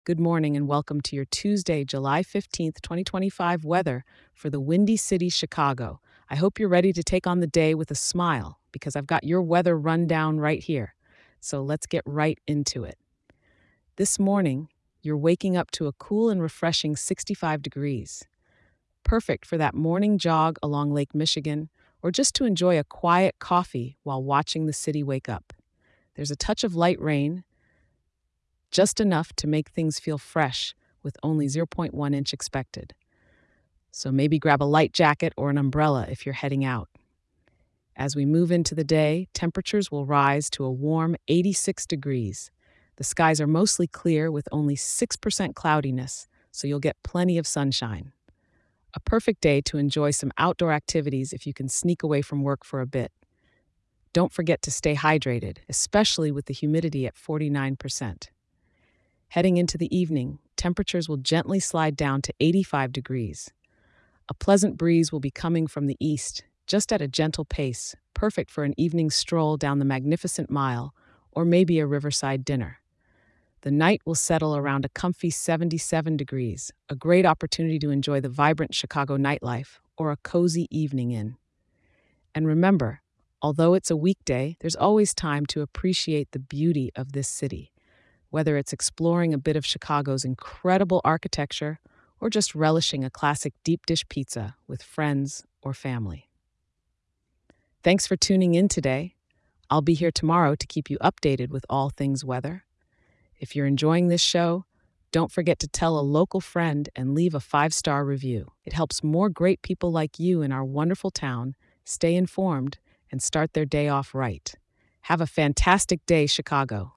Good morning and welcome to your Tuesday, July 15th, 2025 weather for the Windy City, Chicago. I hope you're ready to take on the day with a smile because I've got your weather rundown right here. So let's get right into it. This morning, you're waking up to a cool and refreshing 65 degrees. Perfect for that morning jog along Lake Michigan or just to enjoy a quiet coffee while watching the city wake up. There's a touch of light rain, just enough to make things feel fresh with only zero point 0.1 inch expected. So maybe grab a light jacket or an umbrella if you're heading out. As we move into the day, temperatures will rise to a warm 86 degrees. The skies are mostly clear with only 6% cloudiness, so you'll get plenty of sunshine. A perfect day to enjoy some outdoor activities if you can sneak away from work for a bit. Don't forget to stay hydrated, especially with the humidity at 49%. Heading into the evening, temperatures will gently slide down to 85 degrees. A pleasant breeze will be coming from the east, just at a gentle pace, perfect for an evening stroll down the Magnificent Mile or maybe a riverside dinner. The night will settle around a comfy 77 degrees, a great opportunity to enjoy the vibrant Chicago nightlife or a cozy evening in. And remember, although it's a weekday, there's always time to appreciate the beauty of this city. Whether it's exploring a bit of Chicago's incredible architecture or just relishing a classic deep dish pizza with friends or family. Thanks for tuning in today. I'll be here tomorrow to keep you updated with all things weather. If you're enjoying this show, don't forget to tell a local friend and leave a 5-star review. It helps more great people like you in our wonderful town stay informed and start their day off right. Have a fantastic day, Chicago.